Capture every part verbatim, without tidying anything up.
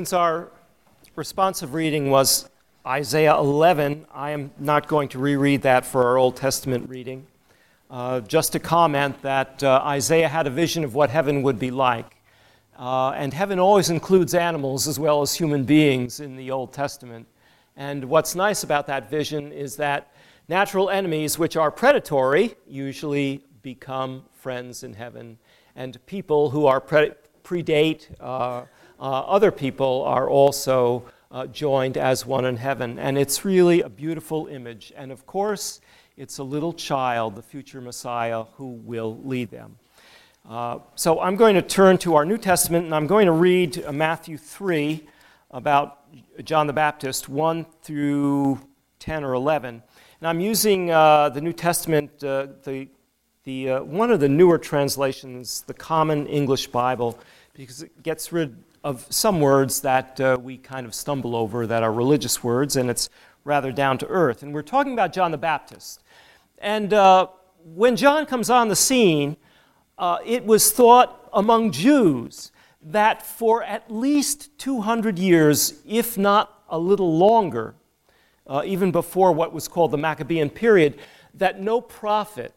since our responsive reading was Isaiah eleven, I am not going to reread that for our Old Testament reading. Uh, just to comment that uh, Isaiah had a vision of what heaven would be like. Uh, and heaven always includes animals as well as human beings in the Old Testament. And what's nice about that vision is that natural enemies, which are predatory, usually become friends in heaven. And people who are pre- predate uh, uh, other people are also uh, joined as one in heaven. And it's really a beautiful image. And of course, it's a little child, the future Messiah, who will lead them. Uh, so I'm going to turn to our New Testament, and I'm going to read uh, Matthew three about John the Baptist, one through ten or eleven. And I'm using uh, the New Testament, uh, the, the, uh, one of the newer translations, the Common English Bible, because it gets rid of some words that uh, we kind of stumble over that are religious words, and it's rather down to earth. And we're talking about John the Baptist. And uh, when John comes on the scene, uh, it was thought among Jews that for at least two hundred years, if not a little longer, uh, even before what was called the Maccabean period, that no prophet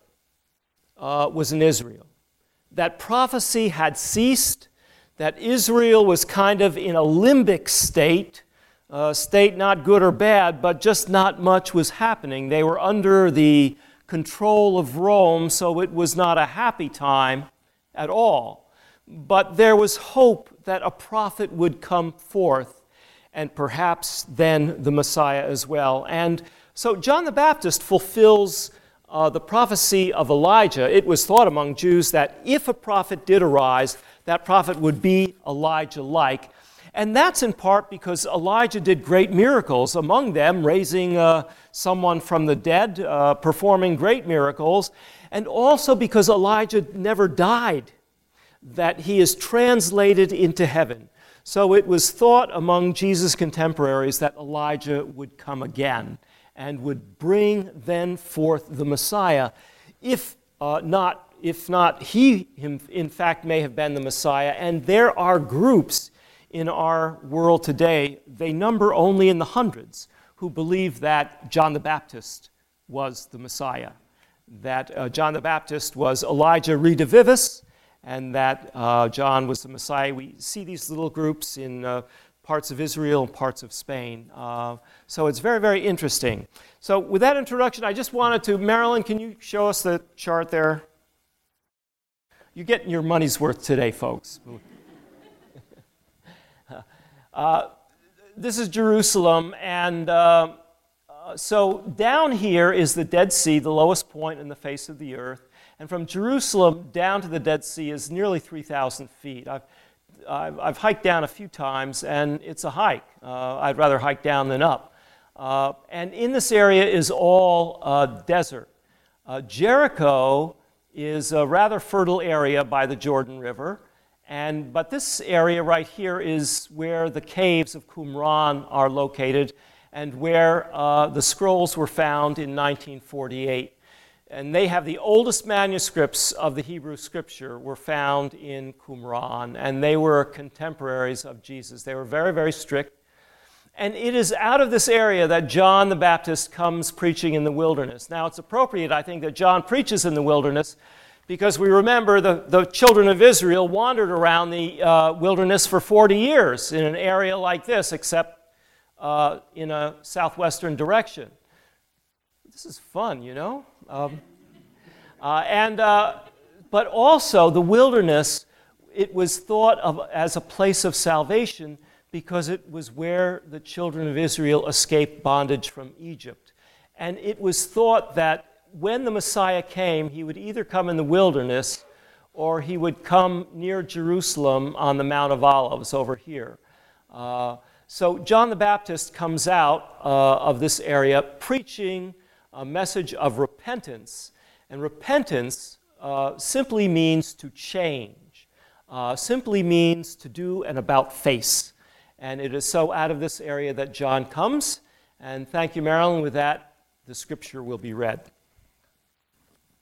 uh, was in Israel. That prophecy had ceased, that Israel was kind of in a limbic state, a state not good or bad, but just not much was happening. They were under the control of Rome, so it was not a happy time at all. But there was hope that a prophet would come forth, and perhaps then the Messiah as well. And so John the Baptist fulfills uh, the prophecy of Elijah. It was thought among Jews that if a prophet did arise, that prophet would be Elijah-like. And that's in part because Elijah did great miracles, among them raising uh, someone from the dead, uh, performing great miracles, and also because Elijah never died, that he is translated into heaven. So it was thought among Jesus' contemporaries that Elijah would come again and would bring then forth the Messiah, if uh, not If not, he, him, in fact, may have been the Messiah. And there are groups in our world today, they number only in the hundreds, who believe that John the Baptist was the Messiah, that uh, John the Baptist was Elijah redivivus, and that uh, John was the Messiah. We see these little groups in uh, parts of Israel and parts of Spain. Uh, so it's very, very interesting. So with that introduction, I just wanted to, Marilyn, can you show us the chart there? You're getting your money's worth today, folks. uh, this is Jerusalem, and uh, uh, so down here is the Dead Sea, the lowest point in the face of the earth. And from Jerusalem down to the Dead Sea is nearly three thousand feet. I've, I've, I've hiked down a few times, and it's a hike. Uh, I'd rather hike down than up. Uh, and in this area is all uh, desert. Uh, Jericho is a rather fertile area by the Jordan River, and but this area right here is where the caves of Qumran are located and where uh, the scrolls were found in nineteen forty-eight. And they have the oldest manuscripts of the Hebrew Scripture were found in Qumran, and they were contemporaries of Jesus. They were very, very strict. And it is out of this area that John the Baptist comes preaching in the wilderness. Now, it's appropriate, I think, that John preaches in the wilderness because we remember the, the children of Israel wandered around the uh, wilderness for forty years in an area like this, except uh, in a southwestern direction. This is fun, you know? Um, uh, and uh, but also, the wilderness, it was thought of as a place of salvation because it was where the children of Israel escaped bondage from Egypt. And it was thought that when the Messiah came, he would either come in the wilderness or he would come near Jerusalem on the Mount of Olives over here. Uh, so John the Baptist comes out uh, of this area preaching a message of repentance. And repentance uh, simply means to change, uh, simply means to do an about-face. And it is so out of this area that John comes. And thank you, Marilyn. With that, the scripture will be read.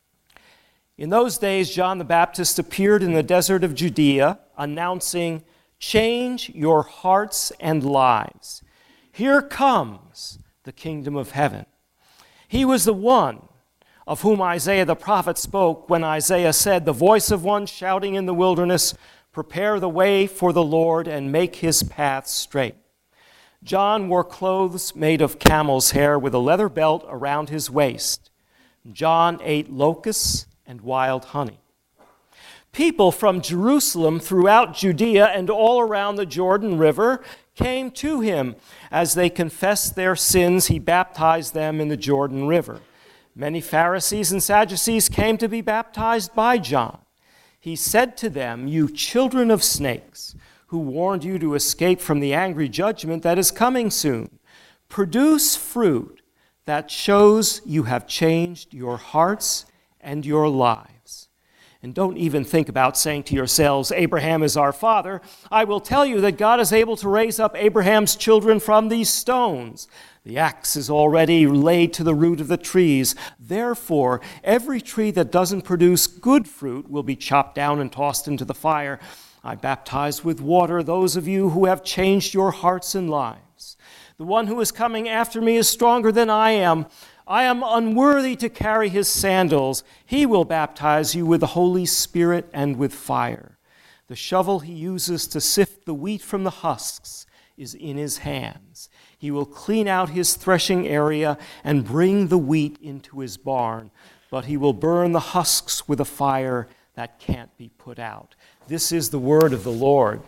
In those days, John the Baptist appeared in the desert of Judea, announcing, change your hearts and lives. Here comes the kingdom of heaven. He was the one of whom Isaiah the prophet spoke when Isaiah said, "The voice of one shouting in the wilderness, prepare the way for the Lord and make his path straight." John wore clothes made of camel's hair with a leather belt around his waist. John ate locusts and wild honey. People from Jerusalem throughout Judea and all around the Jordan River came to him. As they confessed their sins, he baptized them in the Jordan River. Many Pharisees and Sadducees came to be baptized by John. He said to them, "You children of snakes, who warned you to escape from the angry judgment that is coming soon, produce fruit that shows you have changed your hearts and your lives." And don't even think about saying to yourselves, "Abraham is our father." I will tell you that God is able to raise up Abraham's children from these stones. The axe is already laid to the root of the trees. Therefore, every tree that doesn't produce good fruit will be chopped down and tossed into the fire. I baptize with water those of you who have changed your hearts and lives. The one who is coming after me is stronger than I am. I am unworthy to carry his sandals. He will baptize you with the Holy Spirit and with fire. The shovel he uses to sift the wheat from the husks is in his hands. He will clean out his threshing area and bring the wheat into his barn, but he will burn the husks with a fire that can't be put out. This is the word of the Lord.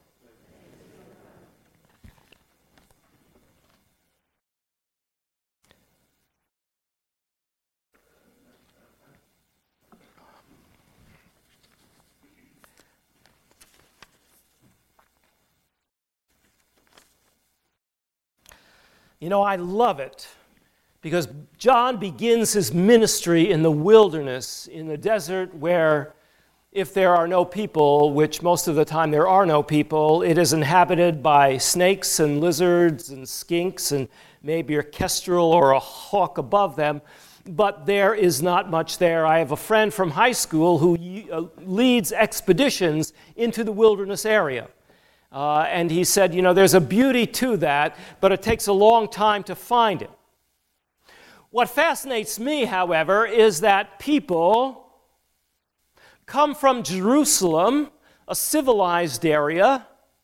You know, I love it because John begins his ministry in the wilderness, in the desert, where if there are no people, which most of the time there are no people, it is inhabited by snakes and lizards and skinks and maybe a kestrel or a hawk above them, but there is not much there. I have a friend from high school who uh, leads expeditions into the wilderness area. Uh, and he said, you know, there's a beauty to that, but it takes a long time to find it. What fascinates me, however, is that people come from Jerusalem, a civilized area,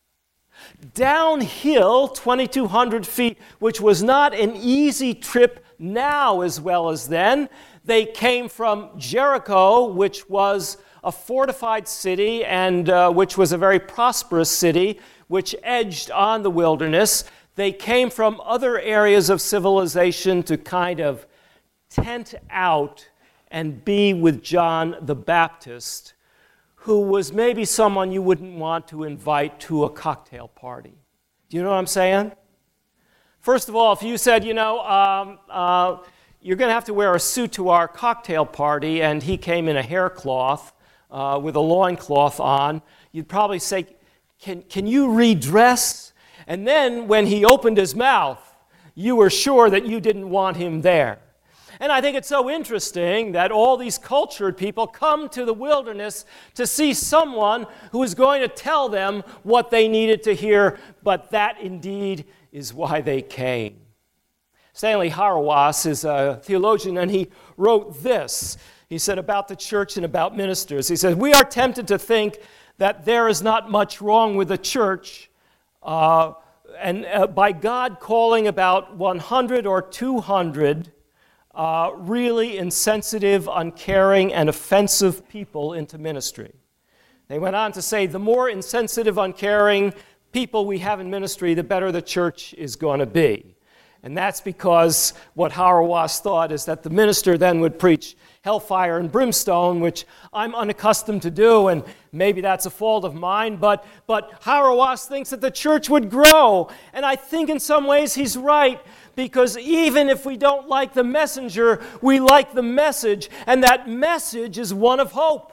downhill twenty-two hundred feet, which was not an easy trip now as well as then. They came from Jericho, which was a fortified city and uh, which was a very prosperous city, which edged on the wilderness. They came from other areas of civilization to kind of tent out and be with John the Baptist, who was maybe someone you wouldn't want to invite to a cocktail party. Do you know what I'm saying? First of all, if you said, you know, um, uh, you're going to have to wear a suit to our cocktail party, and he came in a hair cloth, Uh, with a loincloth on, you'd probably say, can, can you redress? And then when he opened his mouth, you were sure that you didn't want him there. And I think it's so interesting that all these cultured people come to the wilderness to see someone who is going to tell them what they needed to hear, but that indeed is why they came. Stanley Hauerwas is a theologian, and he wrote this. He said about the church and about ministers. He said, "We are tempted to think that there is not much wrong with the church, uh, and uh, by God calling about one hundred or two hundred uh, really insensitive, uncaring, and offensive people into ministry." They went on to say, the more insensitive, uncaring people we have in ministry, the better the church is going to be. And that's because what Hauerwas thought is that the minister then would preach hellfire and brimstone, which I'm unaccustomed to do, and maybe that's a fault of mine, but, but Hauerwas thinks that the church would grow. And I think in some ways he's right, because even if we don't like the messenger, we like the message, and that message is one of hope.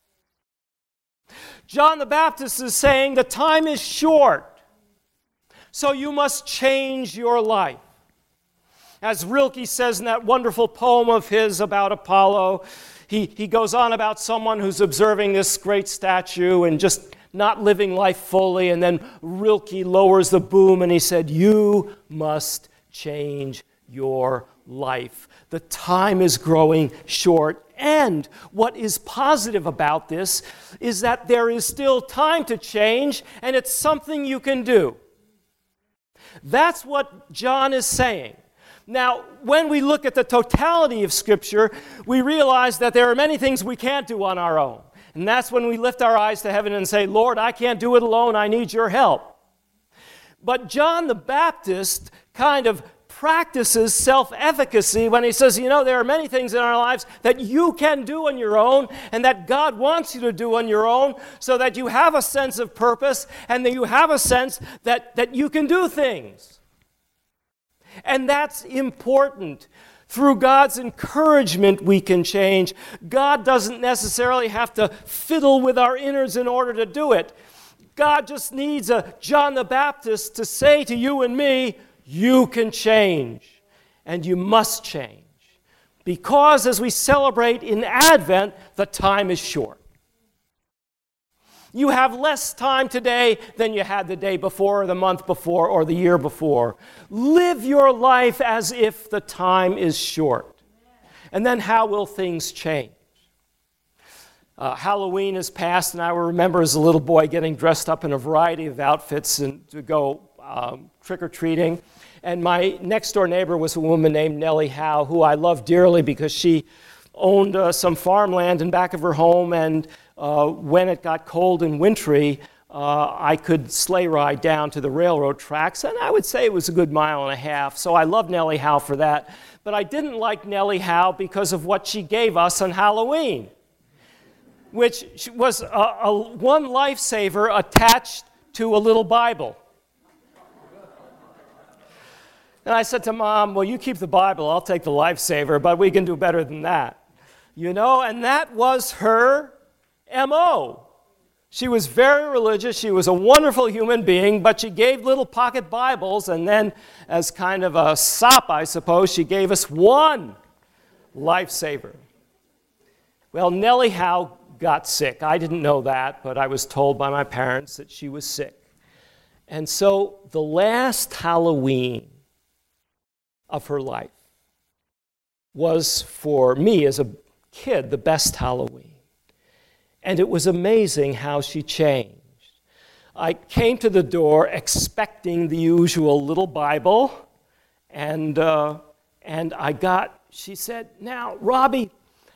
John the Baptist is saying the time is short, so you must change your life. As Rilke says in that wonderful poem of his about Apollo, he, he goes on about someone who's observing this great statue and just not living life fully, and then Rilke lowers the boom and he said, you must change your life. The time is growing short. And what is positive about this is that there is still time to change, and it's something you can do. That's what John is saying. Now, when we look at the totality of Scripture, we realize that there are many things we can't do on our own. And that's when we lift our eyes to heaven and say, Lord, I can't do it alone, I need your help. But John the Baptist kind of practices self-efficacy when he says, you know, there are many things in our lives that you can do on your own and that God wants you to do on your own so that you have a sense of purpose and that you have a sense that, that you can do things. And that's important. Through God's encouragement, we can change. God doesn't necessarily have to fiddle with our innards in order to do it. God just needs a John the Baptist to say to you and me, you can change, and you must change. Because as we celebrate in Advent, the time is short. You have less time today than you had the day before, or the month before, or the year before. Live your life as if the time is short. And then how will things change? Uh, Halloween has passed, and I remember as a little boy getting dressed up in a variety of outfits and to go um, trick-or-treating. And my next-door neighbor was a woman named Nellie Howe, who I love dearly because she owned uh, some farmland in back of her home, and uh, when it got cold and wintry, uh, I could sleigh ride down to the railroad tracks, and I would say it was a good mile and a half, so I love Nellie Howe for that. But I didn't like Nellie Howe because of what she gave us on Halloween, which was a, a one lifesaver attached to a little Bible. And I said to Mom, well, you keep the Bible, I'll take the lifesaver, but we can do better than that. You know, and that was her M O. She was very religious, she was a wonderful human being, but she gave little pocket Bibles, and then as kind of a sop, I suppose, she gave us one lifesaver. Well, Nellie Howe got sick. I didn't know that, but I was told by my parents that she was sick. And so the last Halloween of her life was, for me as a kid, the best Halloween. And it was amazing how she changed. I came to the door expecting the usual little Bible, and, uh, and I got, she said, now, Robbie,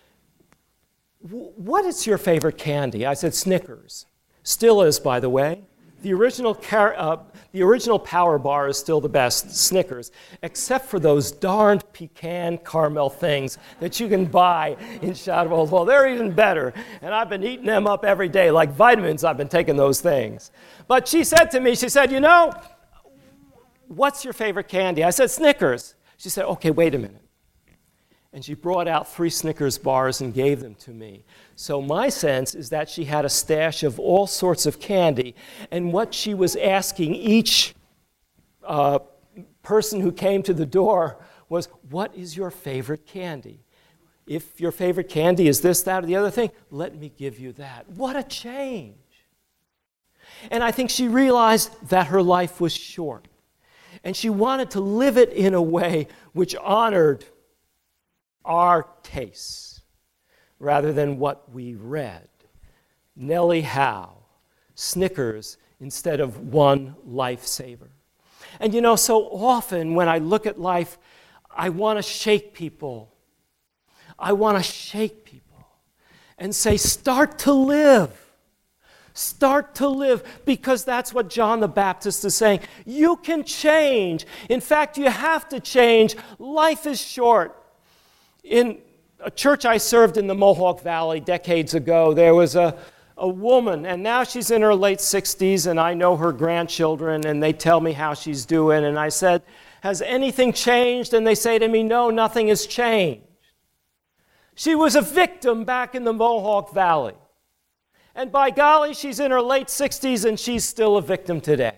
w- what is your favorite candy? I said, Snickers. Still is, by the way. The original, car- uh, the original Power Bar is still the best, Snickers, except for those darned pecan caramel things that you can buy in Shadowell. Well, they're even better, and I've been eating them up every day. Like vitamins, I've been taking those things. But she said to me, she said, you know, what's your favorite candy? I said, Snickers. She said, okay, wait a minute. And she brought out three Snickers bars and gave them to me. So my sense is that she had a stash of all sorts of candy, and what she was asking each uh, person who came to the door was, what is your favorite candy? If your favorite candy is this, that, or the other thing, let me give you that. What a change. And I think she realized that her life was short, and she wanted to live it in a way which honored our tastes rather than what we read. Nellie Howe, Snickers instead of one lifesaver. And you know, so often when I look at life, I want to shake people. I want to shake people and say, start to live. Start to live, because that's what John the Baptist is saying. You can change. In fact, you have to change. Life is short. In a church I served in the Mohawk Valley decades ago, there was a, a woman, and now she's in her late sixties, and I know her grandchildren, and they tell me how she's doing. And I said, has anything changed? And they say to me, no, nothing has changed. She was a victim back in the Mohawk Valley. And by golly, she's in her late sixties, and she's still a victim today.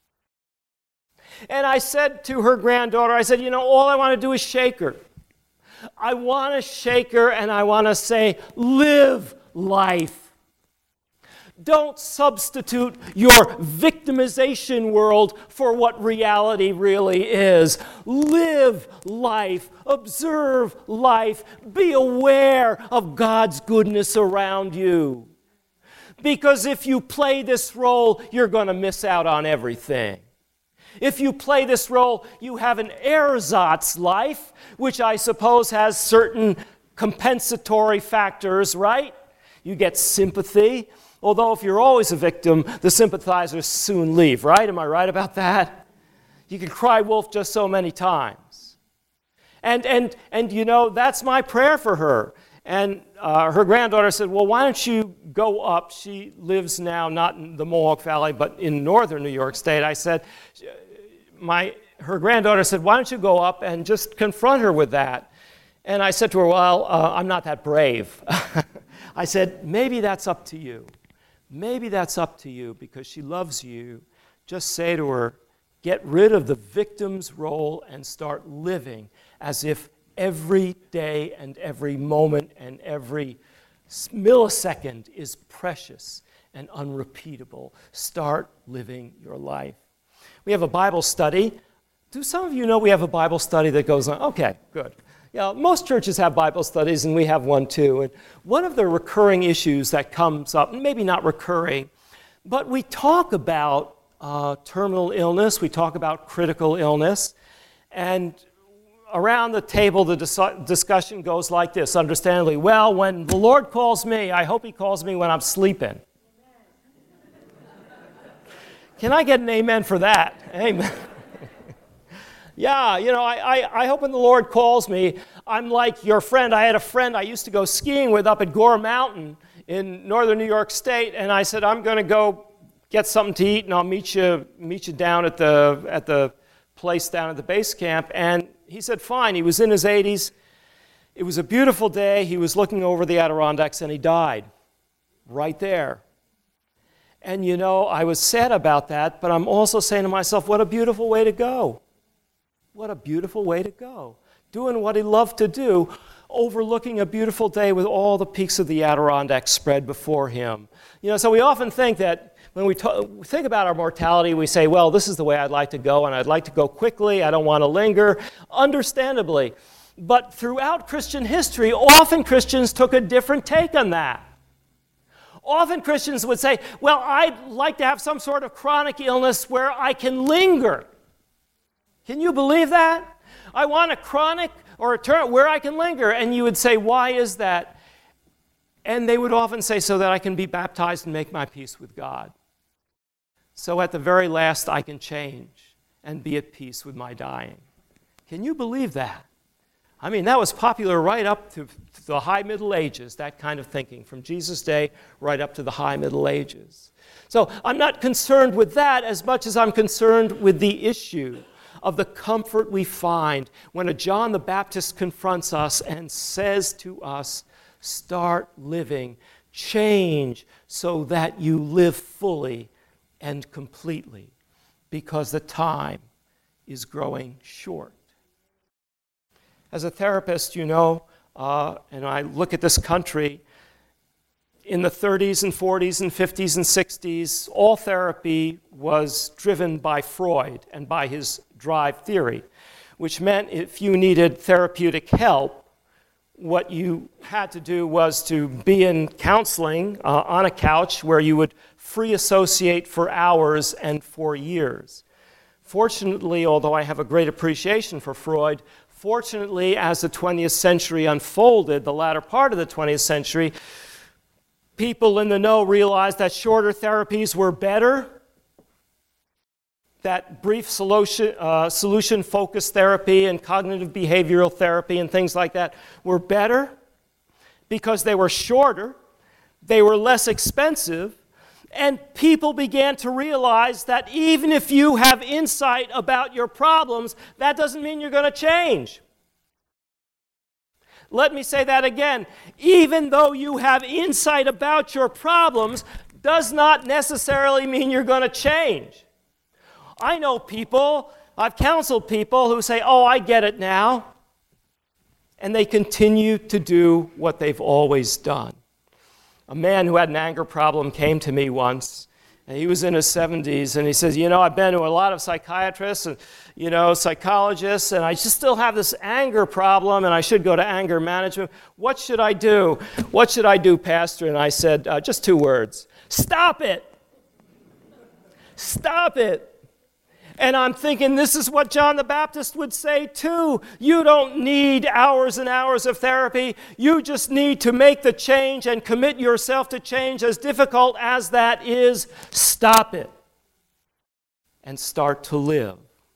And I said to her granddaughter, I said, you know, all I want to do is shake her. I want to shake her, and I want to say, live life. Don't substitute your victimization world for what reality really is. Live life, observe life, be aware of God's goodness around you. Because if you play this role, you're going to miss out on everything. If you play this role, you have an ersatz life, which I suppose has certain compensatory factors, right? You get sympathy. Although if you're always a victim, the sympathizers soon leave, right? Am I right about that? You can cry wolf just so many times. And, and, and you know, that's my prayer for her. And uh, her granddaughter said, well, why don't you go up? She lives now not in the Mohawk Valley, but in northern New York State. I said, my, her granddaughter said, why don't you go up and just confront her with that? And I said to her, well, uh, I'm not that brave. I said, maybe that's up to you. Maybe that's up to you because she loves you. Just say to her, get rid of the victim's role and start living as if every day and every moment and every millisecond is precious and unrepeatable. Start living your life. We have a Bible study. Do some of you know we have a Bible study that goes on? Okay, good. Yeah, most churches have Bible studies, and we have one too. And one of the recurring issues that comes up, maybe not recurring, but we talk about uh, terminal illness, we talk about critical illness, and around the table the dis- discussion goes like this, understandably. Well, when the Lord calls me, I hope He calls me when I'm sleeping. Can I get an amen for that? Amen. Yeah, you know, I, I, I hope when the Lord calls me, I'm like your friend. I had a friend I used to go skiing with up at Gore Mountain in northern New York State, and I said, I'm going to go get something to eat, and I'll meet you meet you down at the at the place down at the base camp. And he said, fine. He was in his eighties. It was a beautiful day. He was looking over the Adirondacks, and he died right there. And, you know, I was sad about that, but I'm also saying to myself, what a beautiful way to go. What a beautiful way to go. Doing what he loved to do, overlooking a beautiful day with all the peaks of the Adirondacks spread before him. You know, so we often think that when we ta- think about our mortality, we say, well, this is the way I'd like to go, and I'd like to go quickly, I don't want to linger, understandably. But throughout Christian history, often Christians took a different take on that. Often Christians would say, well, I'd like to have some sort of chronic illness where I can linger. Can you believe that? I want a chronic or a term where I can linger. And you would say, why is that? And they would often say, so that I can be baptized and make my peace with God. So at the very last, I can change and be at peace with my dying. Can you believe that? I mean, that was popular right up to the high Middle Ages, that kind of thinking, from Jesus' day right up to the high Middle Ages. So I'm not concerned with that as much as I'm concerned with the issue of the comfort we find when a John the Baptist confronts us and says to us, start living, change so that you live fully and completely, because the time is growing short. As a therapist, you know, uh, and I look at this country, in the thirties and forties and fifties and sixties, all therapy was driven by Freud and by his drive theory, which meant if you needed therapeutic help, what you had to do was to be in counseling uh, on a couch where you would free associate for hours and for years. Fortunately, although I have a great appreciation for Freud, fortunately, as the twentieth century unfolded, the latter part of the twentieth century, people in the know realized that shorter therapies were better, that brief solution, uh, solution-focused therapy and cognitive behavioral therapy and things like that were better because they were shorter, they were less expensive, and people began to realize that even if you have insight about your problems, that doesn't mean you're going to change. Let me say that again. Even though you have insight about your problems, does not necessarily mean you're going to change. I know people, I've counseled people who say, oh, I get it now. And they continue to do what they've always done. A man who had an anger problem came to me once. And he was in his seventies, and he says, you know, I've been to a lot of psychiatrists and, you know, psychologists, and I just still have this anger problem, and I should go to anger management. What should I do? What should I do, Pastor? And I said, uh, just two words. Stop it. Stop it. And I'm thinking this is what John the Baptist would say too. You don't need hours and hours of therapy. You just need to make the change and commit yourself to change. As difficult as that is, stop it and start to live.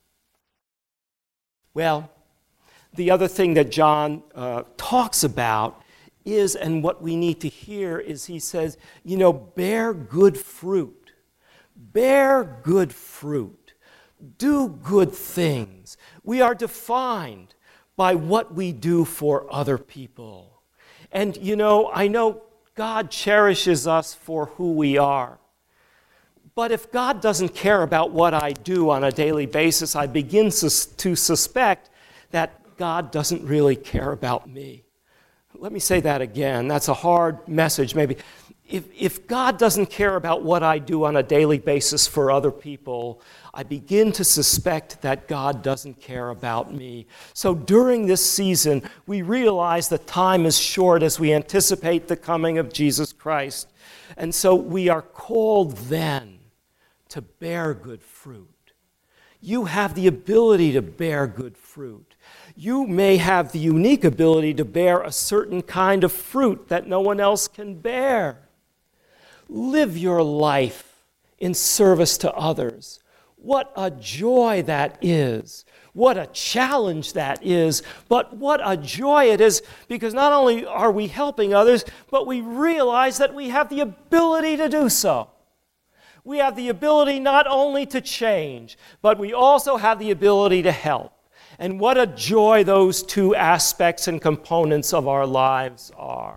Well, the other thing that John uh, talks about is, and what we need to hear is he says, you know, bear good fruit. Bear good fruit. Do good things. We are defined by what we do for other people. And, you know, I know God cherishes us for who we are. But if God doesn't care about what I do on a daily basis, I begin sus- to suspect that God doesn't really care about me. Let me say that again. That's a hard message, maybe. If, if God doesn't care about what I do on a daily basis for other people, I begin to suspect that God doesn't care about me. So during this season, we realize that time is short as we anticipate the coming of Jesus Christ. And so we are called then to bear good fruit. You have the ability to bear good fruit. You may have the unique ability to bear a certain kind of fruit that no one else can bear. Live your life in service to others. What a joy that is. What a challenge that is. But what a joy it is, because not only are we helping others, but we realize that we have the ability to do so. We have the ability not only to change, but we also have the ability to help. And what a joy those two aspects and components of our lives are.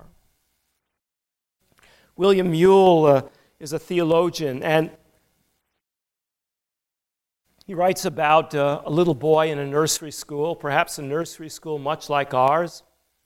William Mule uh, is a theologian, and he writes about uh, a little boy in a nursery school, perhaps a nursery school much like ours.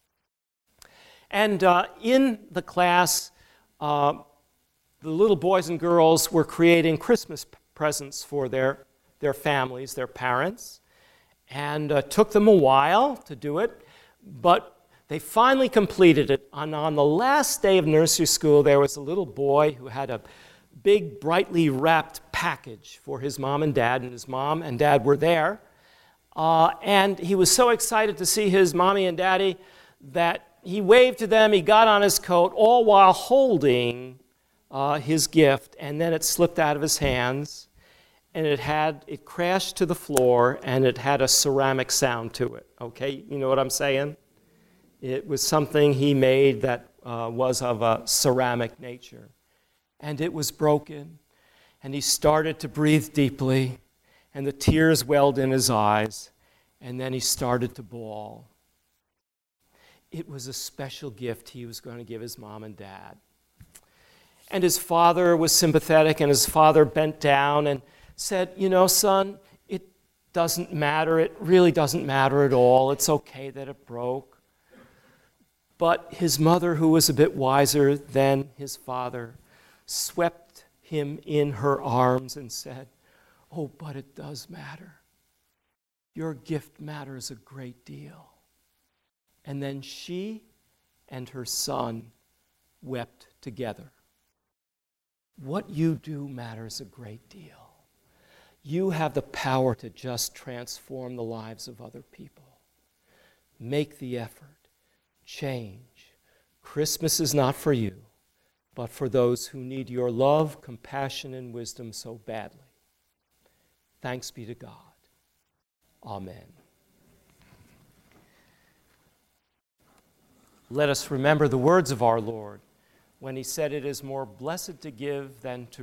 And uh, in the class, uh, the little boys and girls were creating Christmas presents for their, their families, their parents, and uh, took them a while to do it, but they finally completed it. And on the last day of nursery school, there was a little boy who had a big, brightly wrapped package for his mom and dad, and his mom and dad were there. Uh, and he was so excited to see his mommy and daddy that he waved to them, he got on his coat, all while holding uh, his gift, and then it slipped out of his hands, and it had, it crashed to the floor, and it had a ceramic sound to it, okay? You know what I'm saying? It was something he made that uh, was of a ceramic nature. And it was broken, and he started to breathe deeply, and the tears welled in his eyes, and then he started to bawl. It was a special gift he was going to give his mom and dad. And his father was sympathetic, and his father bent down and said, you know, son, it doesn't matter. It really doesn't matter at all. It's okay that it broke. But his mother, who was a bit wiser than his father, swept him in her arms and said, oh, but it does matter. Your gift matters a great deal. And then she and her son wept together. What you do matters a great deal. You have the power to just transform the lives of other people. Make the effort. Change. Christmas is not for you, but for those who need your love, compassion, and wisdom so badly. Thanks be to God. Amen. Let us remember the words of our Lord when he said, it is more blessed to give than to